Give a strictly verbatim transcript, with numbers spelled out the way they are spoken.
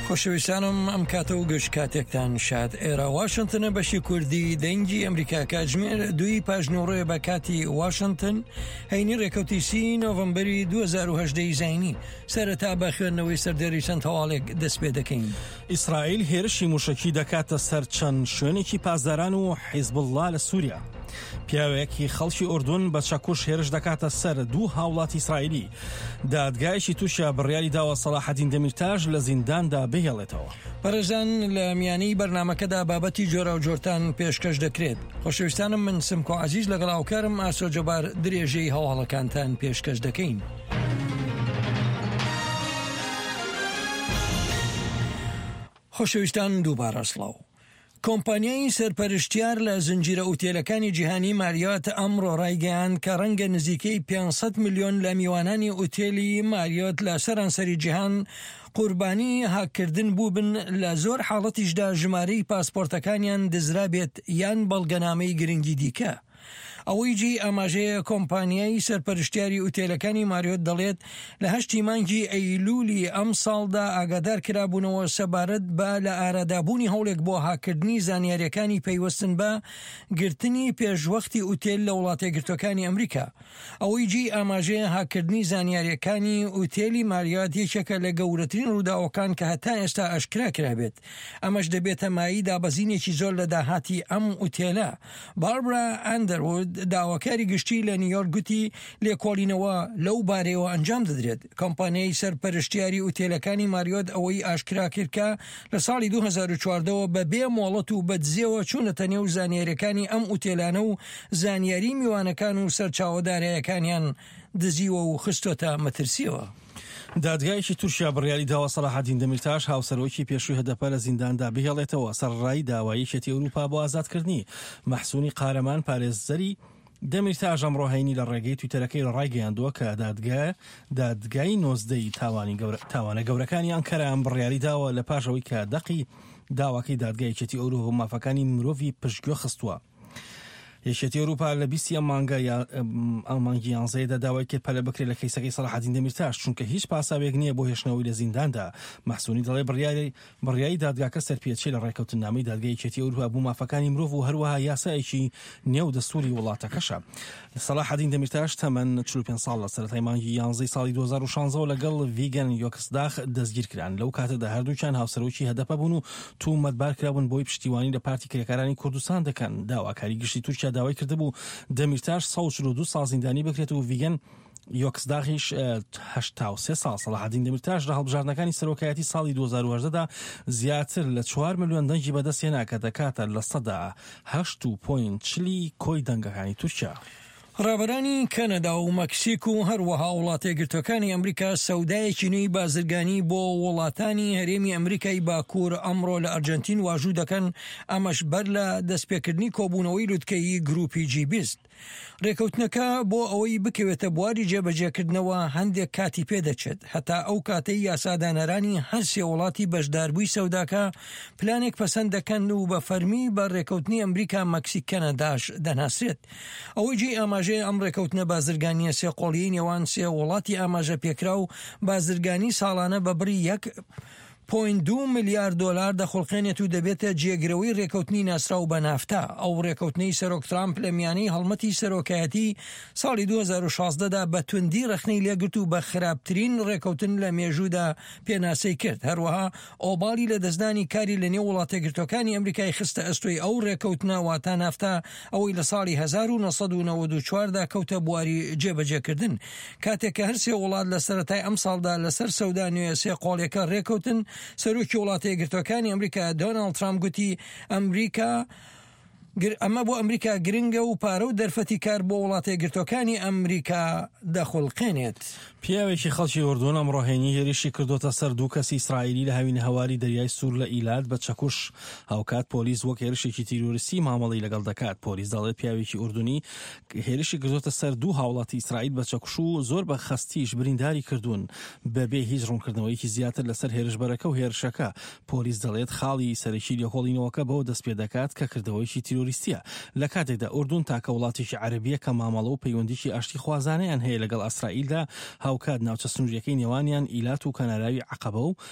خۆشەویستانم ئەم کاتە و گەشت کاتێکتان شاد. ئێرە واشنتنە بەشی کوردی دەنگی ئەمریکا کاتژمێر دوی پاژنەوەڕێ بە کاتی واشنتن هەینی ڕێکەوتی سی نۆڤەمبەری دوو هەزار و هەژدە زاینی سەرەتا بە خوێندنەوەی سەردێری چەند هەواڵێک دەست پێ دەکەین. ئیسرائیل هێرشی موشکی دەکاتە سەر چەند شوێنێکی پاسداران و حیزبوڵڵا لە سووریا. پیاوێکی خەڵکی ئوردون بە چەکوش هێرش دەکاتە سەر دوو هاوڵاتی ئیسرائیلی. دادگایشی تووشە بڕیاری داوە سەلاحەدین دەمیرتاژ لە زینداندا بهێڵێتەوە. بەڕێزان لە میانەی بەرنامەکەدا بابەتی جۆرە و جۆرتان پێشکەش دەکرێت. خۆشەویستانم من سمکۆ عەزیز لەگەڵ هاوکارم ئاسۆ جەبار درێژەی هەواڵەکانتان پێشکەش دەکەین. خۆشەویستان دووبارە سڵاو. کۆمپانیای سەرپەرشتیار لە زنجیرە ئوتێلەکانی جیهانی ماریۆت ئەمڕۆ ڕایگەیاند کە ڕەنگە نزیکەی پێنجسەد ملیۆن لە میوانانی ئوتێلی ماریۆت لە سەرانسەری جیهان قوربانی هاکردن بوو بن لە زۆر حاڵەتیشدا ژمارەی پاسپۆرتەکانیان دزرا بێت یان بەڵگەنامەی گرنگی دیکە. ئەوەی جی ئاماژەیە کۆمپانیای سەرپەرشتیاری ئوتێلەکانی ماریۆت دەڵێت لە هەشتی مانگی ئەیلولی ئەم ساڵدا ئاگادار کرابوونەوە سەبارەت بە لە ئارادابوونی هەوڵێک بۆ هاکردنی زانیاریەکانی پەیوەستن بە گرتنی پێشوەختی ئوتێل لە وڵاتە یەکگرتووەکانی ئەمریکا. ئەوەی جی ئاماژەیە هاکردنی زانیاریەکانی ئوتێلی ماریۆت یەکێکە لە گەورەترین ڕووداوەکان کە هەتا ئێستا ئەشکرا کرابێت. ئەمەش دەبێتە مایی دابەزینێکی زۆر لە داهاتی ئەم ئوتێلە. باربرا ئەندەروود داواکاری گشتی لە نیویۆرک گوتی لێکۆڵینەوە لەو بارەوە ئەنجام دەدرێت. کۆمپانیای سەرپەرشتیاری ئوتێلەکانی ماریۆت ئەوەی ئاشکرا کرد کە لە ساڵی دوو هەزار و چواردەوە بە بێ مۆڵەت و بەدزیەوە چوونەتە نێو زانیاریەکانی ئەم ئوتێلانە و زانیاری میوانەکان و سەرچاوەدارایەکانیان دزیوە و خستۆتە مەترسیەوە. دادگایشی تووشیا بڕیاری داوە سەلاحەدین دەمیرتاژ هاوسەرۆکی پێشووی هەدەپە لە زینداندا بهێڵێتەوە سەرڕای داوای یەکێتی ئەوروپا بۆ ئازادکردنی. مەحسوونی قارەمان پارێزەری دەمیرتاژ ئەمڕۆ هەینی لە ڕێگەی تویتەرەکەی ڕایگەیاندووە کە دادگای دادگای نۆزدەی تاوانە گەورەکانی ئەنکەرە ئەم بڕیاری داوە لە پاشەوەی کە دەقی داواکەی دادگای یەکێتی ئەوروپا مافەکانی مرۆڤی پشتگوێ خستووە. یەکێتی ئەوروپا لە بیستی ئەم مانگە ئەم مانگی یانزەیەدا داوای کرد پەلە بکرێت لە کەیسەکەی سەلاحەدین دەمیرتاژ چونکە هیچ پاساوێک نییە بۆ هێشتنەوەی لە زینداندا. مەحسوونی دەڵێ بڕیاری بڕیاری دادگاکە سەرپێچی لە ڕێکەوتنامەی دادگای یەکێتی ئەوروپا بوو مافەکانی مرۆڤ و هەروەها یاسایەکی نێو دەستوری وڵاتەکەشە. سەلاحەدین دەمیرتاژ تەمەن چل و پێنج ساڵ لە سەرەتای مانگی یانزەی ساڵی دوو هەزار و شانزە لەگەڵ ڤیگەن یۆکسداخ دەستگیر کران. لەو کاتەدا هەردووچان هاوسەرۆکی هەدەپە بوون و تومەتبار کرابوون بۆی پشتیوانی لە پارتی کرێکارانی کوردستان دەکەن. داواکاری گشتی تورکیا داوای کردبوو دەمیرتاژ سەد و چل و دوو ساڵ زیندانی بکرێت و ڤیگەن یۆکسداخیش هەشتا و سێ ساڵ. سەلاحەدین دەمیرتاژ لە هەڵبژاردنەکانی سەرۆکایەتی ساڵی دوو هەزار و هەژدەدا زیاتر لە چوار ملیۆن دەنگی بەدەستهێنا کە دەکاتە لە سەدا هەشت و پۆینت چلی کۆی دەنگەکانی تورکیا. ڕابەرانی کەنەدا و مەکسیک و هەروەها وڵاتە یەکگرتووەکانی ئەمریکا سەودایەکی نوێی بازرگانی بۆ وڵاتانی هەرێمی ئەمریکای باکوور ئەمڕۆ لە ئەرجەنتین واژوو دەکەن. ئەمەش بەر لە دەستپێکردنی کۆبوونەوەی لوتکەی گروپی جی بیست. ڕێکەوتنەکە بۆ ئەوەی بکەوێتە بواری جێبەجێکردنەوە هەندێک کاتی پێدەچێت. هەتا ئەو کاتەی یاسادانەرانی هەرسێ وڵاتی بەشداربووی سەوداکە پلانێک پەسەند دەکەن و بە فەرمی بە ڕێکەوتنی ئەمریکا مەکسیک کەنەداش دەناسرێت. ئەوەی جێ ئاماژەیە ئەم ڕێکەوتنە بازرگانیە سێ قۆڵی نێوان سێ وڵاتی ئاماژە پێکرا و بازرگانی ساڵانە بە بڕی یەک پۆینت دوو میلیارد دۆلار دەخڵقێنێت و دەبێتە جێگرەوەی ڕێکەوتنی ناسراو بە نافتا. ئەو ڕێکەوتنەی سەرۆک ترامپ لە میانەی هەڵمەتی سەرۆکایەتی ساڵی دوو هەزار و شازدەدا بە توندی ڕەخنەی لێگرت و بە خراپترین ڕێکەوتن لە مێژوودا پێناسەی کرد. هەروەها ئۆباڵی لە دەستدانی کاری لە نێو وڵاتە یەکگرتووەکانی ئەمریکای خستە ئەستۆی ئەو ڕێکەوتنە واتە نافتا ئەوەی لە ساڵی هەزار و نۆسەد و نەوەد و چواردا کەوتە بواری جێبەجێکردن. کاتێک کە هەرسێ وڵات لە سەرەتای ئەم ساڵدا لەسەر سەودا نوێ سێ قۆڵێکە ڕێکەوتن. سەرۆکی وڵاتە یەکگرتووەکانی ئەمریکا دۆناڵد ترامپ گوتی ئەمریکا ئەمە بۆ ئەمریکا گرنگە و پارە و دەرفەتی کار بۆ وڵاتە یەکگرتووەکانی ئەمریکا دەخڵقێنێت. پیاوێکی خەڵکی ئوردون ئەمڕۆ هێنی هێرشی کردوتە سەر دوو کەسی ئیسرائیلی لە هاوینە هەواری دەریای سوور لە ئیلات بە چەکوش. هاوکات پۆلیس وەک هێرشێکی تیرۆریستی مامەڵی لەگەڵ دەکات. پۆلیس دەڵێت پیاوێکی ئوردونی هێرشی کردوتە سەر دوو هاوڵاتی ئیسرائیل بە چەکوش و زۆر بە خەستیش برینداری کردوون بەبێ هیچ ڕوونکردنەوەیکی زیاتر لەسەر هێرشبەرەکە و هێرشەکە. پۆلیس دەڵێت خاڵی سەرەکی لێکۆڵینەوەکە بەوە دەست پێ دەکات کە کردەوەیکی تیرۆریستیە. لە کاتێکدا ئوردون تاکە وڵاتێکی عەرەبیە کە مامەڵە و پەیوەندیی ئاشتی خوازانەیان هەیە لەگەڵ ئیسرائیلدا هاوکات ناوچە سنووریەکەی نێوانیان ئیلات و کەناراوی عەقەبە و